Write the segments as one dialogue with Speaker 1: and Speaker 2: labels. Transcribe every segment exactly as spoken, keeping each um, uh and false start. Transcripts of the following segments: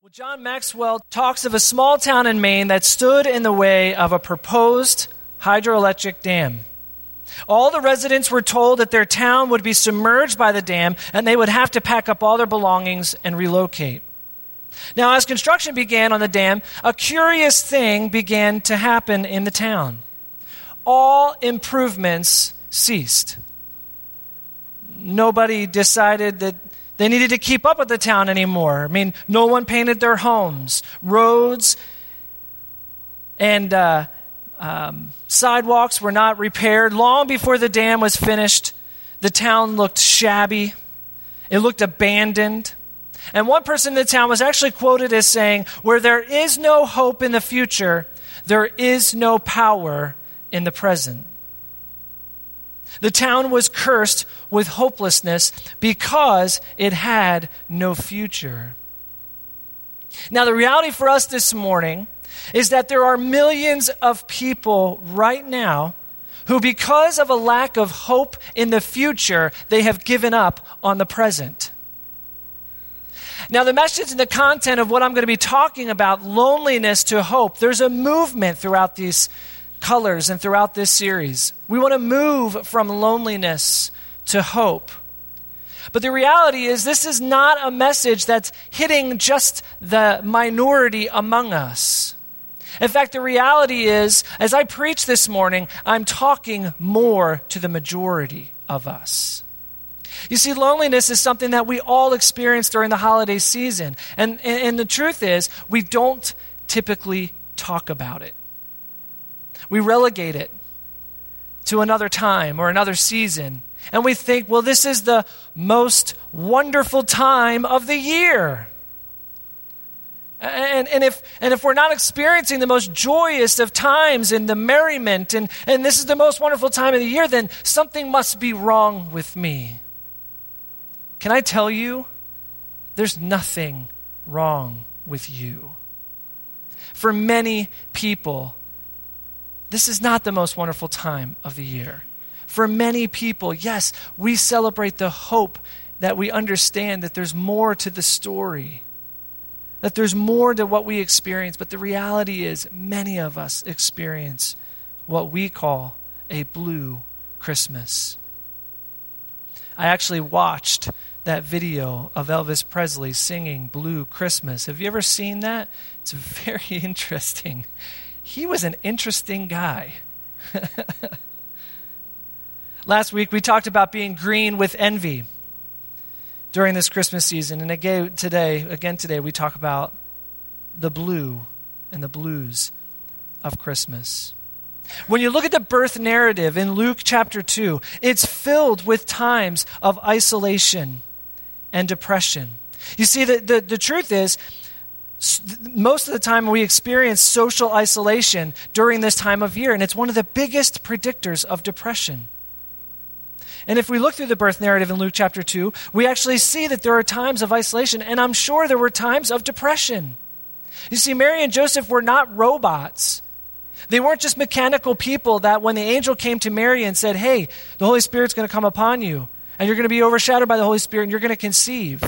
Speaker 1: Well, John Maxwell talks of a small town in Maine that stood in the way of a proposed hydroelectric dam. All the residents were told that their town would be submerged by the dam and they would have to pack up all their belongings and relocate. Now, as construction began on the dam, a curious thing began to happen in the town. All improvements ceased. Nobody decided that they needed to keep up with the town anymore. I mean, no one painted their homes. Roads and uh, um, sidewalks were not repaired. Long before the dam was finished, the town looked shabby. It looked abandoned. And one person in the town was actually quoted as saying, "Where there is no hope in the future, there is no power in the present." The town was cursed with hopelessness because it had no future. Now, the reality for us this morning is that there are millions of people right now who, because of a lack of hope in the future, they have given up on the present. Now, the message and the content of what I'm going to be talking about, loneliness to hope, there's a movement throughout these colors and throughout this series. We want to move from loneliness to hope. But the reality is, this is not a message that's hitting just the minority among us. In fact, the reality is, as I preach this morning, I'm talking more to the majority of us. You see, loneliness is something that we all experience during the holiday season. And, and, and the truth is, we don't typically talk about it. We relegate it to another time or another season. And we think, well, this is the most wonderful time of the year. And, and, if, and if we're not experiencing the most joyous of times and the merriment, and, and this is the most wonderful time of the year, then something must be wrong with me. Can I tell you, there's nothing wrong with you. For many people, this is not the most wonderful time of the year. For many people, yes, we celebrate the hope that we understand that there's more to the story, that there's more to what we experience. But the reality is, many of us experience what we call a blue Christmas. I actually watched that video of Elvis Presley singing Blue Christmas. Have you ever seen that? It's very interesting. He was an interesting guy. Last week, we talked about being green with envy during this Christmas season. And again today, again today, we talk about the blue and the blues of Christmas. When you look at the birth narrative in Luke chapter two, it's filled with times of isolation and depression. You see, the, the, the truth is, most of the time we experience social isolation during this time of year, and it's one of the biggest predictors of depression. And if we look through the birth narrative in Luke chapter two, we actually see that there are times of isolation, and I'm sure there were times of depression. You see, Mary and Joseph were not robots. They weren't just mechanical people that when the angel came to Mary and said, "Hey, the Holy Spirit's going to come upon you, and you're going to be overshadowed by the Holy Spirit, and you're going to conceive."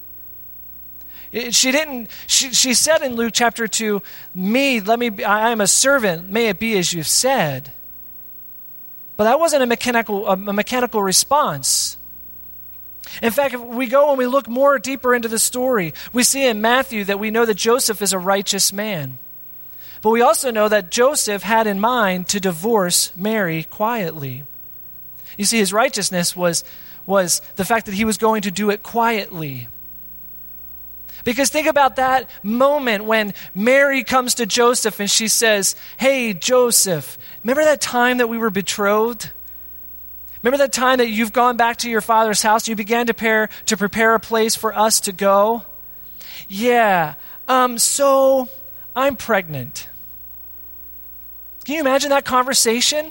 Speaker 1: She didn't, she, she said in Luke chapter two, me, let me, be, I am a servant, may it be as you've said. But that wasn't a mechanical, a mechanical response. In fact, if we go and we look more deeper into the story, we see in Matthew that we know that Joseph is a righteous man. But we also know that Joseph had in mind to divorce Mary quietly. You see, his righteousness was, was the fact that he was going to do it quietly. Because think about that moment when Mary comes to Joseph and she says, "Hey, Joseph, remember that time that we were betrothed? Remember that time that you've gone back to your father's house? You began to prepare, to prepare a place for us to go? Yeah, um, so I'm pregnant." Can you imagine that conversation?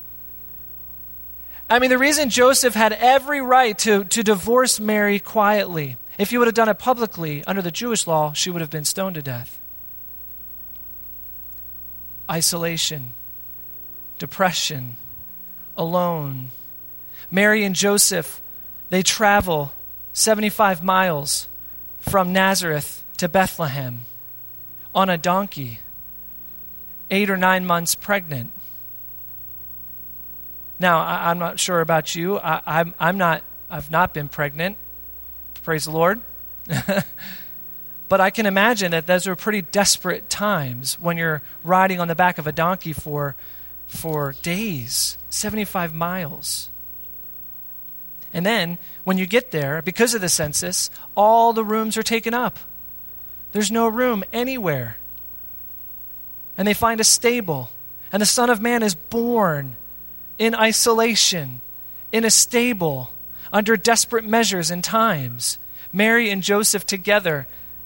Speaker 1: I mean, the reason Joseph had every right to, to divorce Mary quietly, if he would have done it publicly, under the Jewish law, she would have been stoned to death. Isolation, depression, alone. Mary and Joseph, they travel seventy-five miles from Nazareth to Bethlehem on a donkey, eight or nine months pregnant. Now, I, I'm not sure about you. I, I'm, I'm not, I've not been pregnant. Praise the Lord. But I can imagine that those are pretty desperate times when you're riding on the back of a donkey for, for days, seventy-five miles. And then when you get there, because of the census, all the rooms are taken up. There's no room anywhere. And they find a stable. And the Son of Man is born in isolation, in a stable, under desperate measures and times. Mary and Joseph together.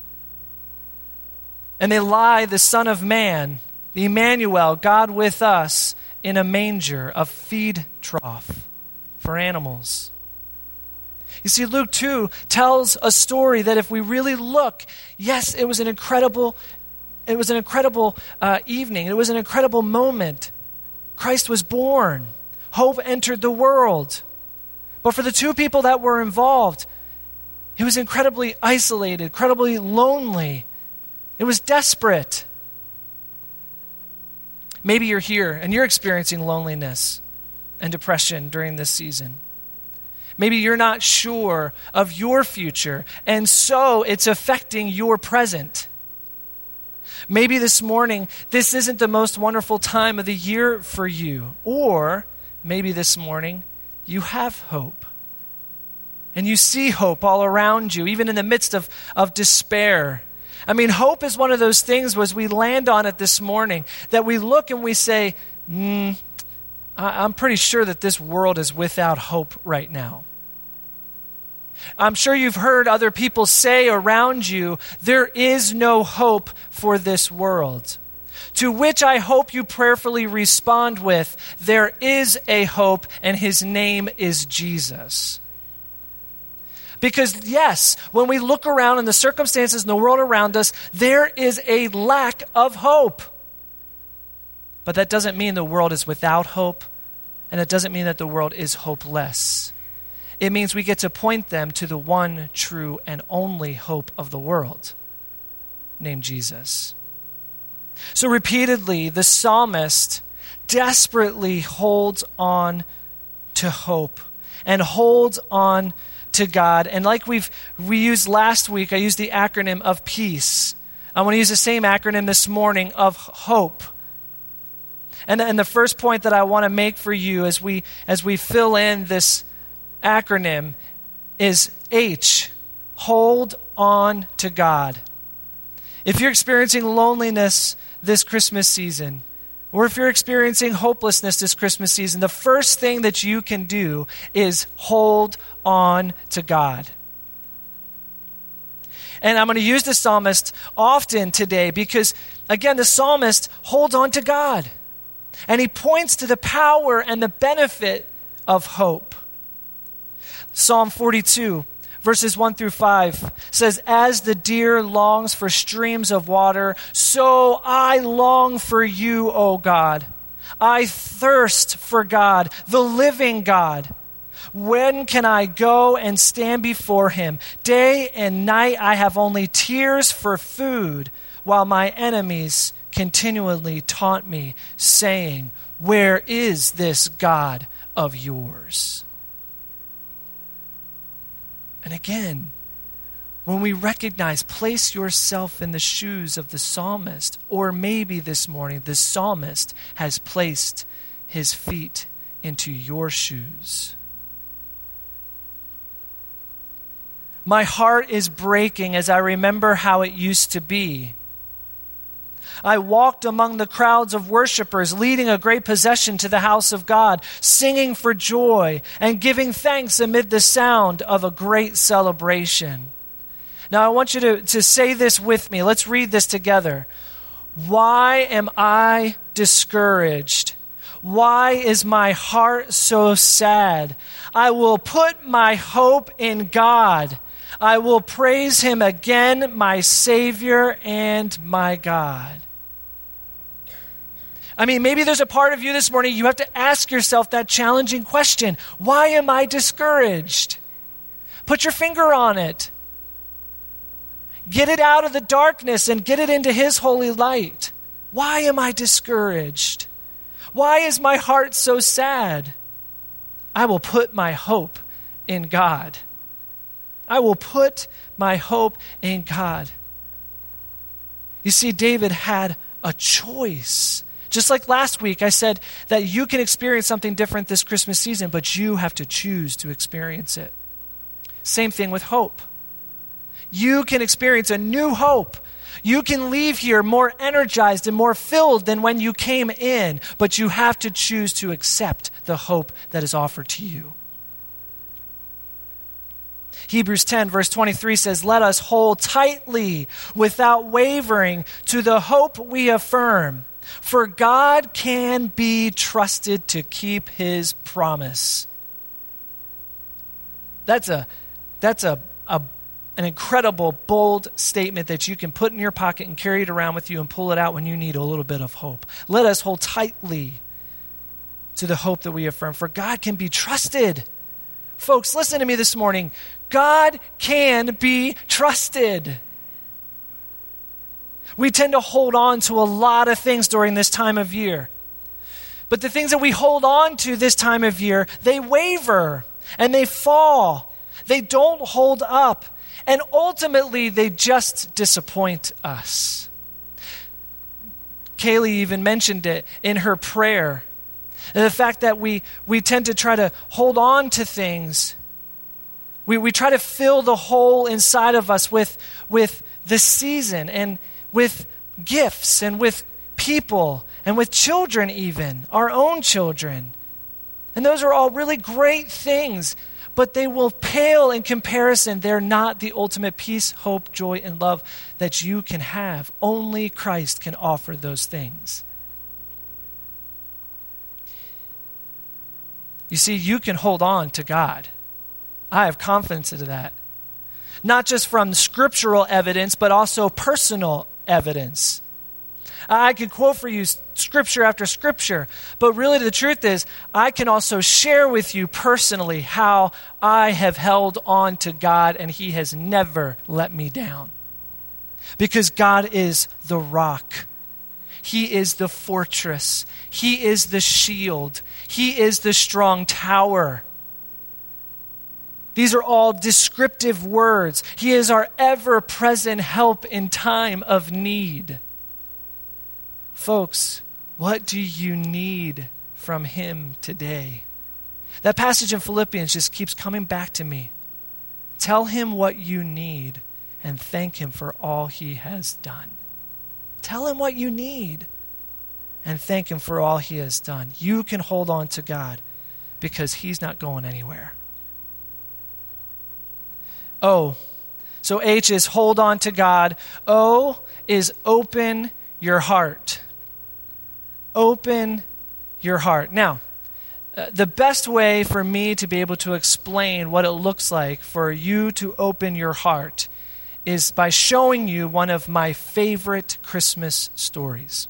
Speaker 1: And they lie the Son of Man, the Emmanuel, God with us, in a manger, a feed trough for animals. You see, Luke two tells a story that if we really look, yes, it was an incredible, it was an incredible uh, evening. It was an incredible moment. Christ was born. Hope entered the world. But for the two people that were involved, it was incredibly isolated, incredibly lonely. It was desperate. Maybe you're here and you're experiencing loneliness and depression during this season. Maybe you're not sure of your future, and so it's affecting your present. Maybe this morning, this isn't the most wonderful time of the year for you. Or maybe this morning, you have hope. And you see hope all around you, even in the midst of, of despair. I mean, hope is one of those things as we land on it this morning, that we look and we say, mm, I'm pretty sure that this world is without hope right now. I'm sure you've heard other people say around you, there is no hope for this world. To which I hope you prayerfully respond with, there is a hope, and his name is Jesus. Because yes, when we look around in the circumstances in the world around us, there is a lack of hope. But that doesn't mean the world is without hope, and it doesn't mean that the world is hopeless. It means we get to point them to the one true and only hope of the world, named Jesus. So repeatedly, the psalmist desperately holds on to hope and holds on to God. And like we've we used last week, I used the acronym of peace. I want to use the same acronym this morning of hope. And, and the first point that I want to make for you as we as we fill in this acronym is H. Hold on to God. If you're experiencing loneliness this Christmas season, or if you're experiencing hopelessness this Christmas season, the first thing that you can do is hold on to God. And I'm going to use the psalmist often today because, again, the psalmist holds on to God. And he points to the power and the benefit of hope. Psalm forty-two, verses one through five says, as the deer longs for streams of water, so I long for you, O God. I thirst for God, the living God. When can I go and stand before him? Day and night I have only tears for food, while my enemies continually taunt me, saying, where is this God of yours? And again, when we recognize, place yourself in the shoes of the psalmist, or maybe this morning the psalmist has placed his feet into your shoes. My heart is breaking as I remember how it used to be. I walked among the crowds of worshipers, leading a great procession to the house of God, singing for joy and giving thanks amid the sound of a great celebration. Now I want you to, to say this with me. Let's read this together. Why am I discouraged? Why is my heart so sad? I will put my hope in God. I will praise him again, my Savior and my God. I mean, maybe there's a part of you this morning, you have to ask yourself that challenging question. Why am I discouraged? Put your finger on it. Get it out of the darkness and get it into his holy light. Why am I discouraged? Why is my heart so sad? I will put my hope in God. I will put my hope in God. You see, David had a choice. Just like last week, I said that you can experience something different this Christmas season, but you have to choose to experience it. Same thing with hope. You can experience a new hope. You can leave here more energized and more filled than when you came in, but you have to choose to accept the hope that is offered to you. Hebrews ten, verse twenty-three says, "Let us hold tightly without wavering to the hope we affirm, for God can be trusted to keep his promise." That's a that's a, a an incredible, bold statement that you can put in your pocket and carry it around with you and pull it out when you need a little bit of hope. Let us hold tightly to the hope that we affirm, for God can be trusted. Folks, listen to me this morning. God can be trusted. We tend to hold on to a lot of things during this time of year. But the things that we hold on to this time of year, they waver and they fall. They don't hold up. And ultimately, they just disappoint us. Kaylee even mentioned it in her prayer. The fact that we, we tend to try to hold on to things. We, we try to fill the hole inside of us with, with the season and with gifts and with people and with children even, our own children. And those are all really great things, but they will pale in comparison. They're not the ultimate peace, hope, joy, and love that you can have. Only Christ can offer those things. You see, you can hold on to God. I have confidence in that. Not just from scriptural evidence, but also personal evidence. I could quote for you scripture after scripture, but really the truth is, I can also share with you personally how I have held on to God and he has never let me down. Because God is the rock. He is the fortress. He is the shield. He is the strong tower. These are all descriptive words. He is our ever-present help in time of need. Folks, what do you need from him today? That passage in Philippians just keeps coming back to me. Tell him what you need and thank him for all he has done. Tell him what you need and thank him for all he has done. You can hold on to God because he's not going anywhere. O. So H is hold on to God. O is open your heart. Open your heart. Now, uh, the best way for me to be able to explain what it looks like for you to open your heart is by showing you one of my favorite Christmas stories.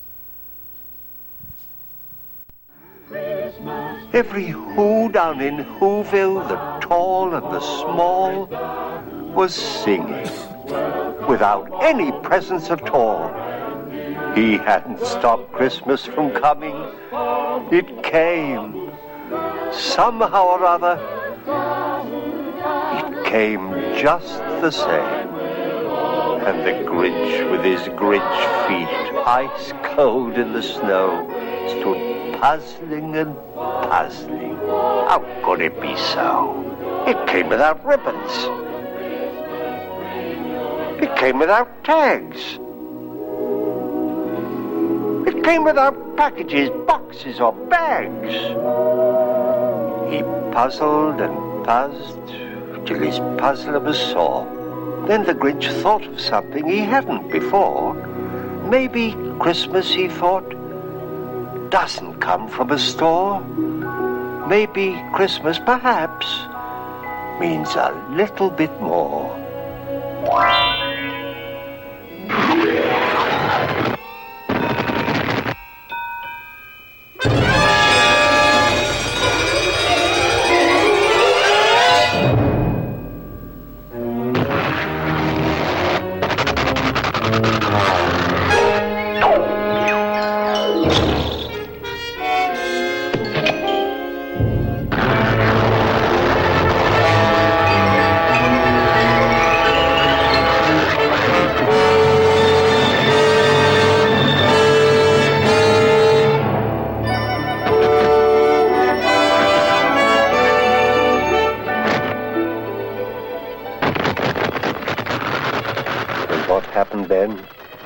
Speaker 2: Every who down in Whoville, the tall and the small, was singing without any presents at all. He hadn't stopped Christmas from coming. It came. Somehow or other, it came just the same. And the Grinch with his Grinch feet, ice cold in the snow, stood puzzling and puzzling. How could it be so? It came without ribbons. It came without tags. It came without packages, boxes, or bags. He puzzled and puzzled till his puzzler was sore. Then the Grinch thought of something he hadn't before. Maybe Christmas, he thought, doesn't come from a store. Maybe Christmas, perhaps, means a little bit more.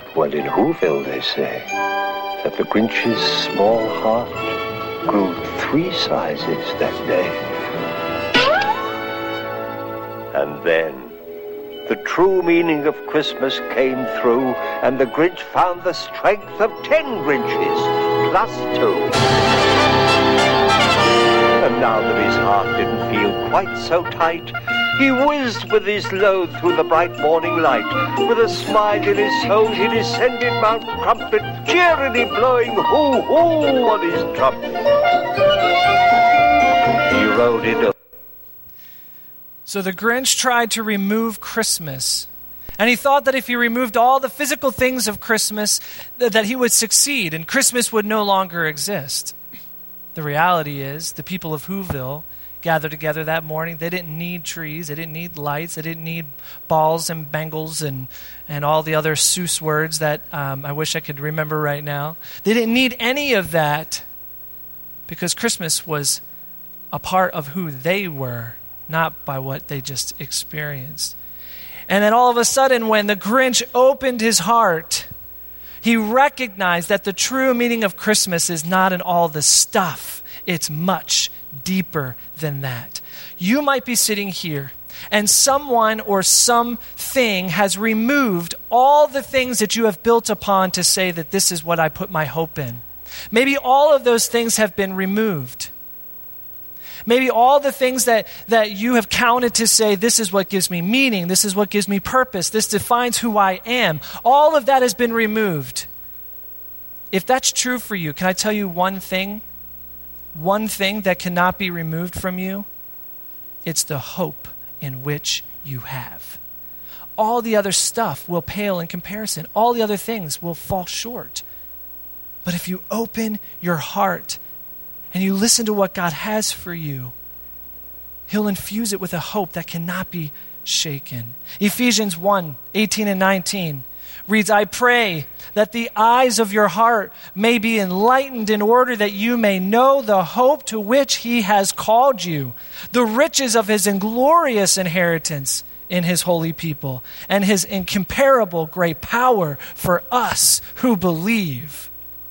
Speaker 2: Well, in Whoville, they say that the Grinch's small heart grew three sizes that day. And then the true meaning of Christmas came through, and the Grinch found the strength of ten Grinches, plus two. And now that his heart didn't feel quite so tight, he whizzed with his load through the bright morning light. With a smile in his soul, he descended Mount Crumpet, cheerily blowing hoo-hoo on his trumpet. He rode it up.
Speaker 1: So the Grinch tried to remove Christmas, and he thought that if he removed all the physical things of Christmas, th- that he would succeed, and Christmas would no longer exist. The reality is, the people of Whoville gathered together that morning. They didn't need trees, they didn't need lights, they didn't need balls and bangles and, and all the other Seuss words that um, I wish I could remember right now. They didn't need any of that because Christmas was a part of who they were, not by what they just experienced. And then all of a sudden, when the Grinch opened his heart, he recognized that the true meaning of Christmas is not in all the stuff. It's much deeper than that. You might be sitting here, and someone or something has removed all the things that you have built upon to say that this is what I put my hope in. Maybe all of those things have been removed. Maybe all the things that, that you have counted to say, this is what gives me meaning, this is what gives me purpose, this defines who I am, all of that has been removed. If that's true for you, can I tell you one thing? One thing that cannot be removed from you? It's the hope in which you have. All the other stuff will pale in comparison. All the other things will fall short. But if you open your heart and you listen to what God has for you, He'll infuse it with a hope that cannot be shaken. Ephesians one, eighteen and nineteen reads, I pray that the eyes of your heart may be enlightened in order that you may know the hope to which He has called you, the riches of His inglorious inheritance in His holy people, and His incomparable great power for us who believe.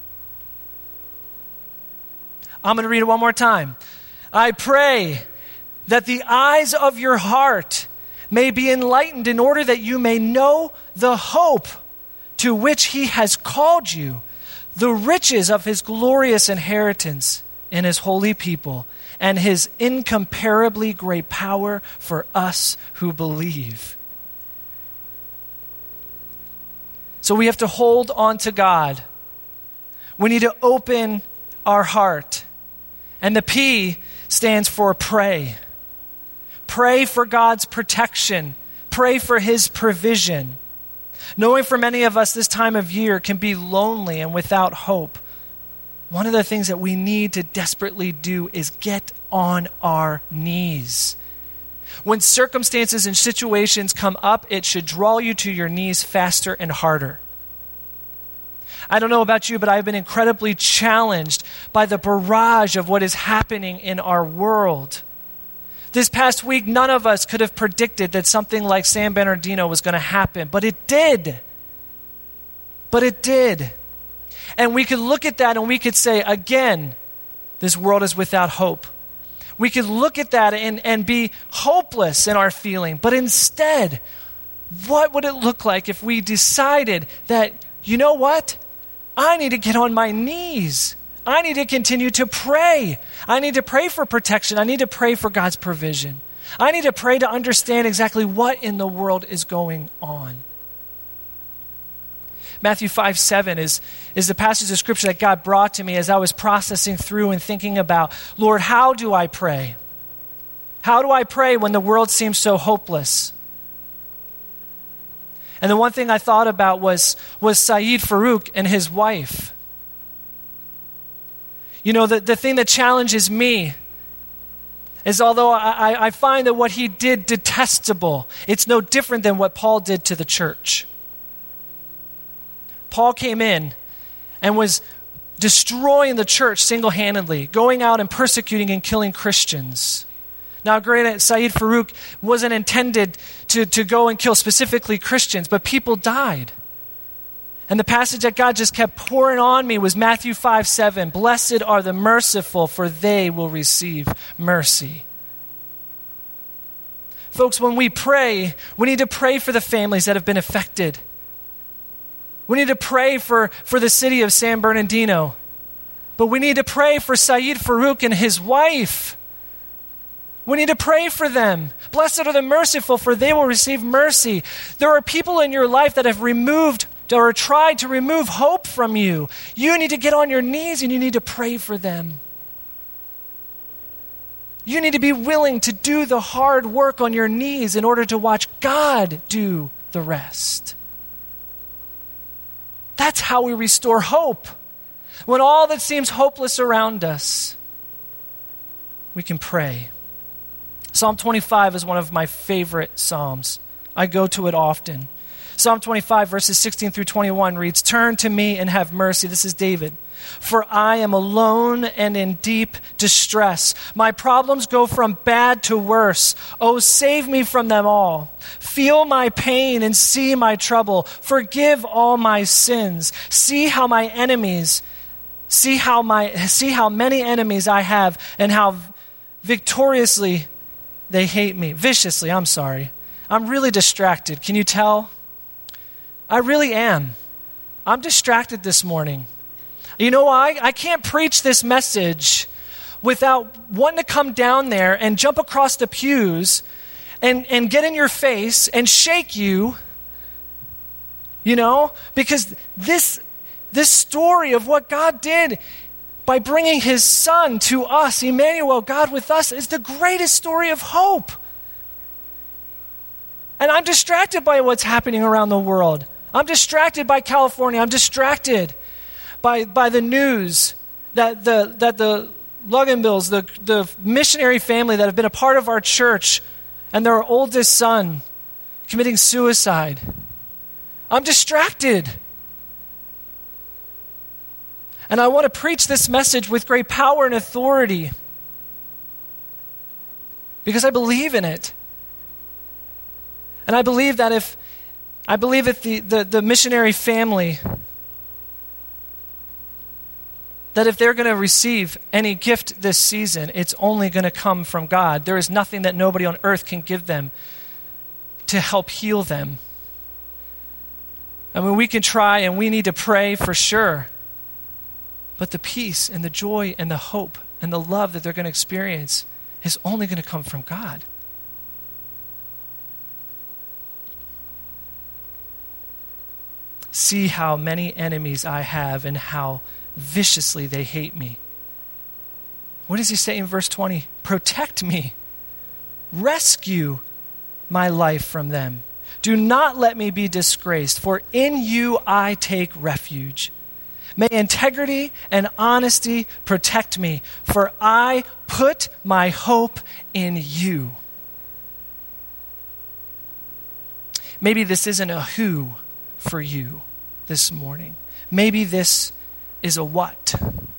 Speaker 1: I'm going to read it one more time. I pray that the eyes of your heart may be enlightened in order that you may know the hope to which He has called you, the riches of His glorious inheritance in His holy people, and His incomparably great power for us who believe. So we have to hold on to God. We need to open our heart. And the P stands for pray. Pray for God's protection. Pray for His provision. Knowing for many of us this time of year can be lonely and without hope, one of the things that we need to desperately do is get on our knees. When circumstances and situations come up, it should draw you to your knees faster and harder. I don't know about you, but I've been incredibly challenged by the barrage of what is happening in our world. This past week, none of us could have predicted that something like San Bernardino was going to happen, but it did. But it did. And we could look at that and we could say, again, this world is without hope. We could look at that and, and be hopeless in our feeling. But instead, what would it look like if we decided that, you know what? I need to get on my knees. I need to continue to pray. I need to pray for protection. I need to pray for God's provision. I need to pray to understand exactly what in the world is going on. Matthew five seven is, is the passage of Scripture that God brought to me as I was processing through and thinking about, Lord, how do I pray? How do I pray when the world seems so hopeless? And the one thing I thought about was, was Saeed Farouk and his wife. You know, the, the thing that challenges me is although I, I find that what he did detestable, it's no different than what Paul did to the church. Paul came in and was destroying the church single-handedly, going out and persecuting and killing Christians. Now, granted, Saeed Farouk wasn't intended to, to go and kill specifically Christians, but people died. And the passage that God just kept pouring on me was Matthew five seven. Blessed are the merciful, for they will receive mercy. Folks, when we pray, we need to pray for the families that have been affected. We need to pray for, for the city of San Bernardino. But we need to pray for Saeed Farouk and his wife. We need to pray for them. Blessed are the merciful, for they will receive mercy. There are people in your life that have removed or tried to remove hope from you. You need to get on your knees and you need to pray for them. You need to be willing to do the hard work on your knees in order to watch God do the rest. That's how we restore hope. When all that seems hopeless around us, we can pray. Psalm twenty-five is one of my favorite psalms. I go to it often. Psalm twenty-five, verses sixteen through twenty-one reads, "Turn to me and have mercy." This is David. "For I am alone and in deep distress. My problems go from bad to worse. Oh, save me from them all. Feel my pain and see my trouble. Forgive all my sins. See how my enemies, see how my, see how many enemies I have and how victoriously they hate me." Viciously, I'm sorry. I'm really distracted. Can you tell? I really am. I'm distracted this morning. You know why? I can't preach this message without wanting to come down there and jump across the pews and, and get in your face and shake you, you know, because this, this story of what God did by bringing his son to us, Emmanuel, God with us, is the greatest story of hope. And I'm distracted by what's happening around the world. I'm distracted by California. I'm distracted by, by the news that the that the Luganbills, the, the missionary family that have been a part of our church, and their oldest son committing suicide. I'm distracted. And I want to preach this message with great power and authority because I believe in it. And I believe that if I believe that the, the, the missionary family, that if they're going to receive any gift this season, it's only going to come from God. There is nothing that nobody on earth can give them to help heal them. I mean, we can try and we need to pray for sure. But the peace and the joy and the hope and the love that they're going to experience is only going to come from God. See how many enemies I have and how viciously they hate me. What does he say in verse twenty? Protect me. Rescue my life from them. Do not let me be disgraced, for in you I take refuge. May integrity and honesty protect me, for I put my hope in you. Maybe this isn't a who for you this morning. Maybe this is a what.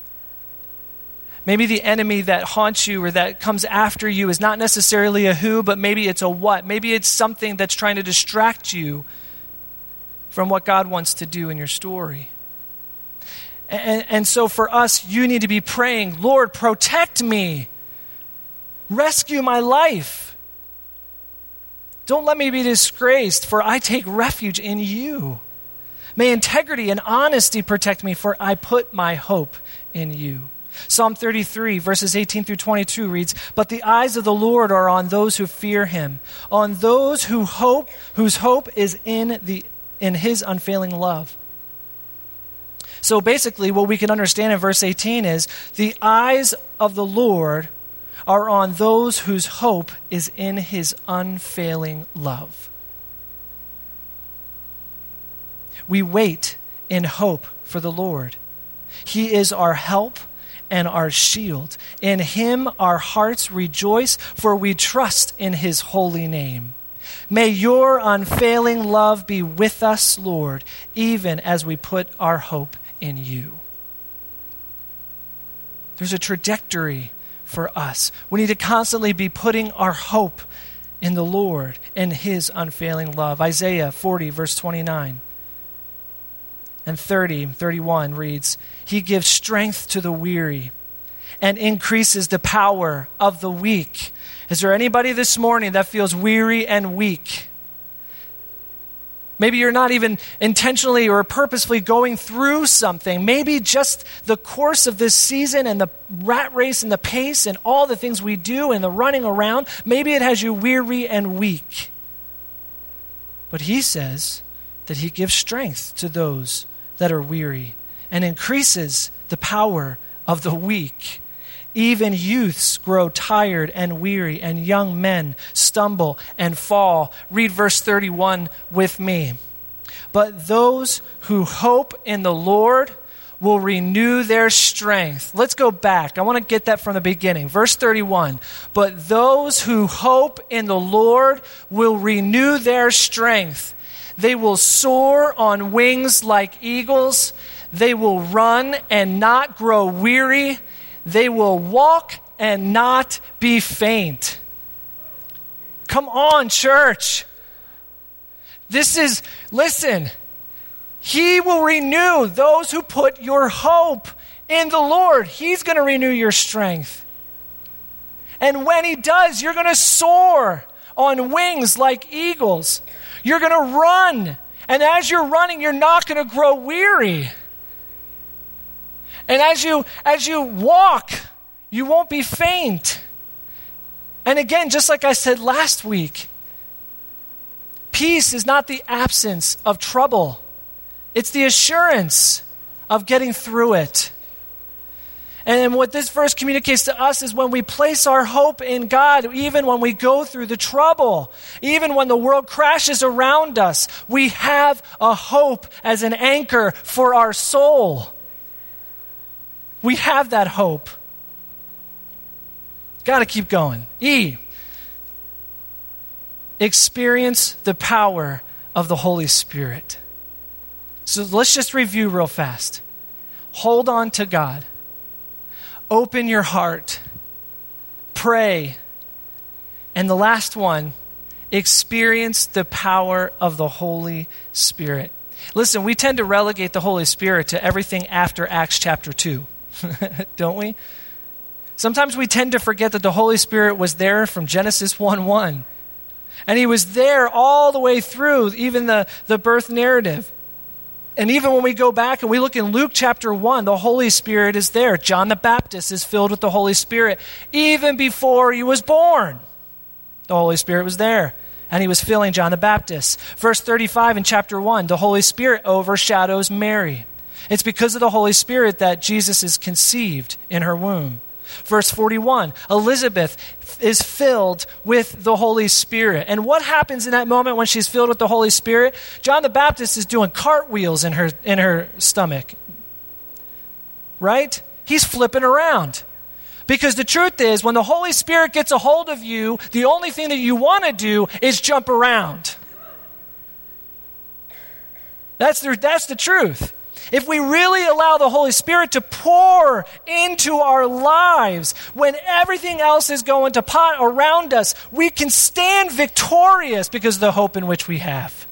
Speaker 1: Maybe the enemy that haunts you or that comes after you is not necessarily a who, but maybe it's a what. Maybe it's something that's trying to distract you from what God wants to do in your story. And, and so for us, you need to be praying, Lord, protect me. Rescue my life. Don't let me be disgraced, for I take refuge in you. May integrity and honesty protect me, for I put my hope in you. Psalm thirty-three, verses eighteen through twenty-two reads, "But the eyes of the Lord are on those who fear him, on those who hope, whose hope is in the in his unfailing love." So basically what we can understand in verse eighteen is the eyes of the Lord are on those whose hope is in his unfailing love. We wait in hope for the Lord. He is our help and our shield. In him our hearts rejoice, for we trust in his holy name. May your unfailing love be with us, Lord, even as we put our hope in you. There's a trajectory for us. We need to constantly be putting our hope in the Lord and his unfailing love. Isaiah forty, verse twenty-nine. and thirty, thirty-one reads, he gives strength to the weary and increases the power of the weak. Is there anybody this morning that feels weary and weak? Maybe you're not even intentionally or purposefully going through something. Maybe just the course of this season and the rat race and the pace and all the things we do and the running around, maybe it has you weary and weak. But he says that he gives strength to those that are weary and increases the power of the weak. Even youths grow tired and weary, and young men stumble and fall. Read verse thirty-one with me. But those who hope in the Lord will renew their strength. Let's go back. I want to get that from the beginning. Verse thirty-one. But those who hope in the Lord will renew their strength. They will soar on wings like eagles. They will run and not grow weary. They will walk and not be faint. Come on, church. This is, listen, he will renew those who put your hope in the Lord. He's going to renew your strength. And when he does, you're going to soar on wings like eagles. You're going to run. And as you're running, you're not going to grow weary. And as you as you walk, you won't be faint. And again, just like I said last week, peace is not the absence of trouble. It's the assurance of getting through it. And what this verse communicates to us is when we place our hope in God, even when we go through the trouble, even when the world crashes around us, we have a hope as an anchor for our soul. We have that hope. Got to keep going. E, experience the power of the Holy Spirit. So let's just review real fast. Hold on to God. Open your heart. Pray. And the last one, experience the power of the Holy Spirit. Listen, we tend to relegate the Holy Spirit to everything after Acts chapter two. Don't we? Sometimes we tend to forget that the Holy Spirit was there from Genesis one one. And he was there all the way through, even the, the birth narrative. And even when we go back and we look in Luke chapter one, the Holy Spirit is there. John the Baptist is filled with the Holy Spirit. Even before he was born, the Holy Spirit was there. And he was filling John the Baptist. Verse thirty-five in chapter one, the Holy Spirit overshadows Mary. It's because of the Holy Spirit that Jesus is conceived in her womb. Verse forty-one, Elizabeth is filled with the Holy Spirit. And what happens in that moment when she's filled with the Holy Spirit? John the Baptist is doing cartwheels in her in her stomach. Right? He's flipping around. Because the truth is, when the Holy Spirit gets a hold of you, the only thing that you want to do is jump around. That's the, that's the truth. If we really allow the Holy Spirit to pour into our lives, when everything else is going to pot around us, we can stand victorious because of the hope in which we have.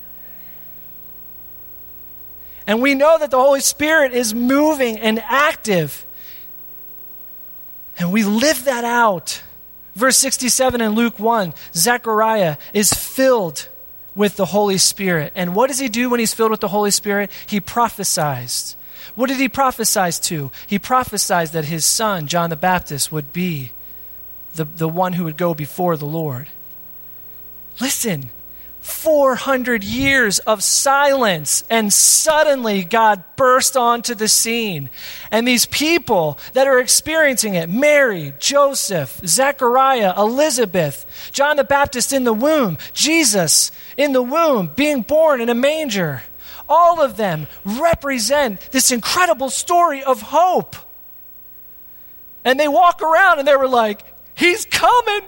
Speaker 1: And we know that the Holy Spirit is moving and active. And we live that out. Verse sixty-seven in Luke one, Zechariah is filled with the Holy Spirit. And what does he do when he's filled with the Holy Spirit? He prophesies. What did he prophesy to? He prophesied that his son, John the Baptist, would be the, the one who would go before the Lord. Listen, four hundred years of silence, and suddenly God burst onto the scene. And these people that are experiencing it, Mary, Joseph, Zechariah, Elizabeth, John the Baptist in the womb, Jesus in the womb, being born in a manger, all of them represent this incredible story of hope. And they walk around and they were like, he's coming.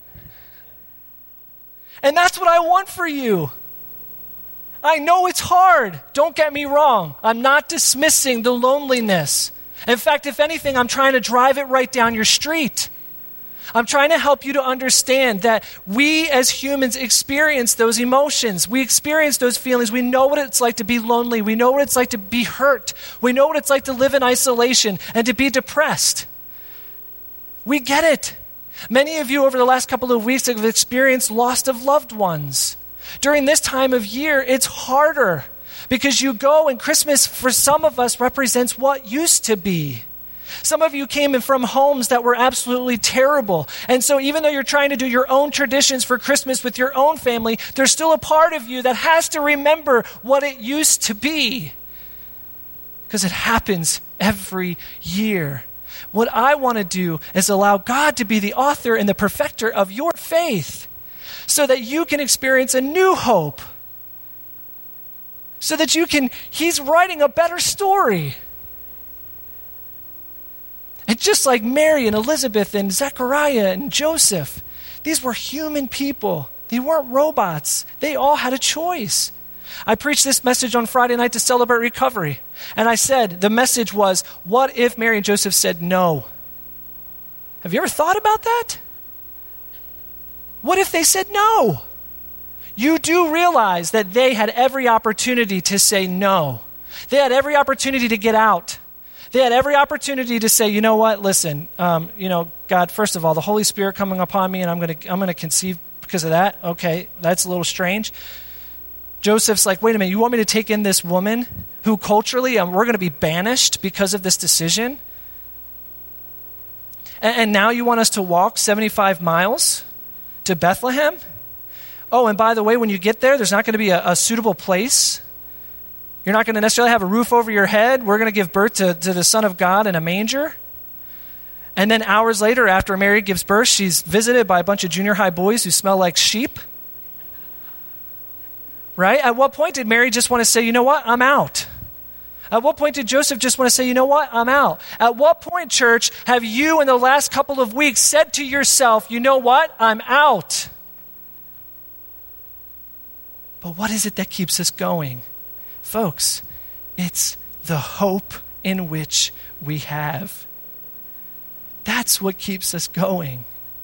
Speaker 1: And that's what I want for you. I know it's hard. Don't get me wrong. I'm not dismissing the loneliness. In fact, if anything, I'm trying to drive it right down your street. I'm trying to help you to understand that we as humans experience those emotions. We experience those feelings. We know what it's like to be lonely. We know what it's like to be hurt. We know what it's like to live in isolation and to be depressed. We get it. Many of you over the last couple of weeks have experienced loss of loved ones. During this time of year, it's harder because you go and Christmas for some of us represents what used to be. Some of you came in from homes that were absolutely terrible. And so even though you're trying to do your own traditions for Christmas with your own family, there's still a part of you that has to remember what it used to be. Because it happens every year. What I want to do is allow God to be the author and the perfecter of your faith so that you can experience a new hope. So that you can, he's writing a better story. And just like Mary and Elizabeth and Zechariah and Joseph, these were human people. They weren't robots. They all had a choice. I preached this message on Friday night to celebrate recovery. And I said, the message was, what if Mary and Joseph said no? Have you ever thought about that? What if they said no? You do realize that they had every opportunity to say no. They had every opportunity to get out. They had every opportunity to say, you know what, listen, um, you know, God, first of all, the Holy Spirit coming upon me and I'm going to I'm going to conceive because of that. Okay, that's a little strange. Joseph's like, wait a minute, you want me to take in this woman who culturally um, we're going to be banished because of this decision? And, and now you want us to walk seventy-five miles to Bethlehem? Oh, and by the way, when you get there, there's not going to be a, a suitable place. You're not going to necessarily have a roof over your head. We're going to give birth to, to the Son of God in a manger. And then hours later, after Mary gives birth, she's visited by a bunch of junior high boys who smell like sheep. Right? At what point did Mary just want to say, you know what, I'm out? At what point did Joseph just want to say, you know what, I'm out? At what point, church, have you in the last couple of weeks said to yourself, you know what, I'm out? But what is it that keeps us going? Folks, it's the hope in which we have. That's what keeps us going.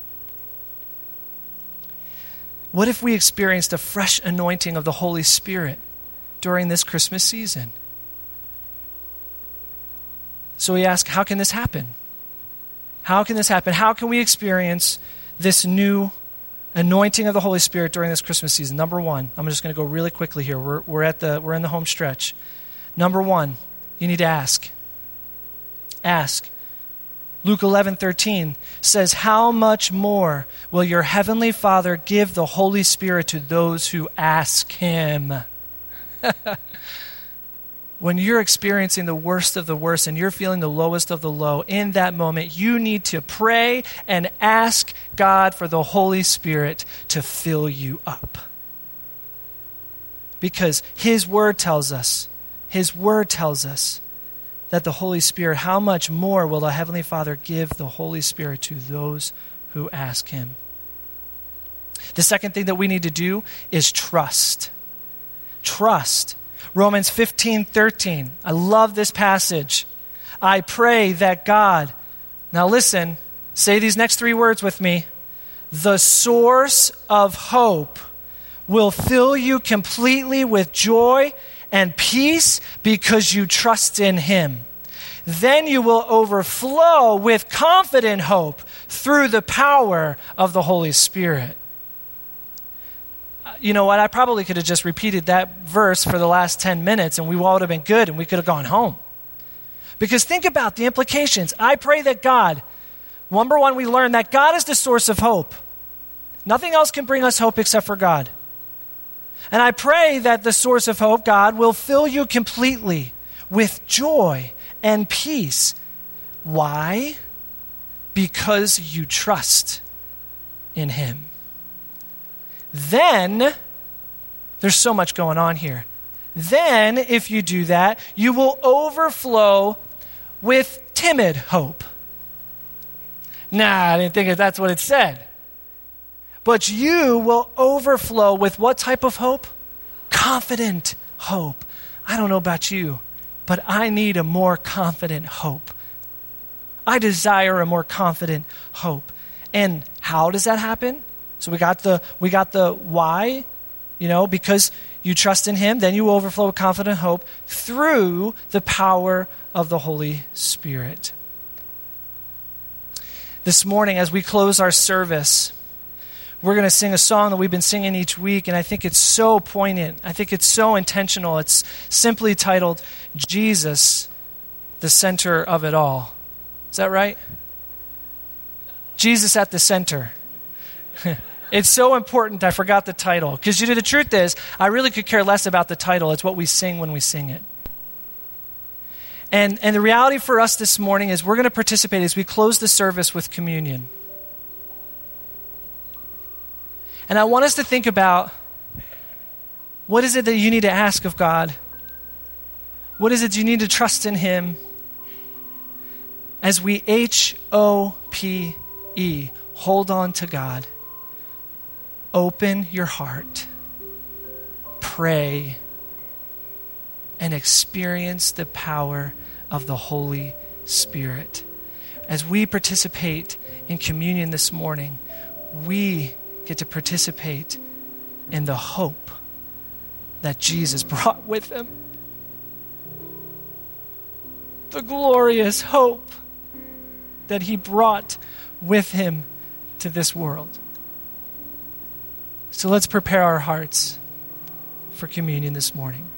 Speaker 1: What if we experienced a fresh anointing of the Holy Spirit during this Christmas season? So we ask, how can this happen? How can this happen? How can we experience this new anointing of the Holy Spirit during this Christmas season? Number one, I'm just going to go really quickly here. We're, we're at the we're in the home stretch. Number one, you need to ask. Ask. Luke eleven thirteen says, how much more will your heavenly Father give the Holy Spirit to those who ask him? When you're experiencing the worst of the worst and you're feeling the lowest of the low, in that moment, you need to pray and ask God for the Holy Spirit to fill you up. Because his word tells us, his word tells us that the Holy Spirit, how much more will the Heavenly Father give the Holy Spirit to those who ask him? The second thing that we need to do is trust. Trust. Romans fifteen thirteen. I love this passage. I pray that God, now listen, say these next three words with me. The source of hope will fill you completely with joy and peace because you trust in him. Then you will overflow with confident hope through the power of the Holy Spirit. You know what? I probably could have just repeated that verse for the last ten minutes and we all would have been good and we could have gone home. Because think about the implications. I pray that God, number one, we learn that God is the source of hope. Nothing else can bring us hope except for God. And I pray that the source of hope, God, will fill you completely with joy and peace. Why? Because you trust in him. Then, there's so much going on here. Then, if you do that, you will overflow with timid hope. Nah, I didn't think that's what it said. But you will overflow with what type of hope? Confident hope. I don't know about you, but I need a more confident hope. I desire a more confident hope. And how does that happen? So we got the we got the why, you know, because you trust in him, then you overflow with confident hope through the power of the Holy Spirit. This morning, as we close our service, we're going to sing a song that we've been singing each week, and I think it's so poignant. I think it's so intentional. It's simply titled, Jesus, the Center of It All. Is that right? Jesus at the center. It's so important I forgot the title. Because you know, the truth is, I really could care less about the title. It's what we sing when we sing it. And, and the reality for us this morning is we're going to participate as we close the service with communion. And I want us to think about, what is it that you need to ask of God? What is it you need to trust in him? As we H O P E, hold on to God. Open your heart, pray, and experience the power of the Holy Spirit. As we participate in communion this morning, we get to participate in the hope that Jesus brought with him. The glorious hope that he brought with him to this world. So let's prepare our hearts for communion this morning.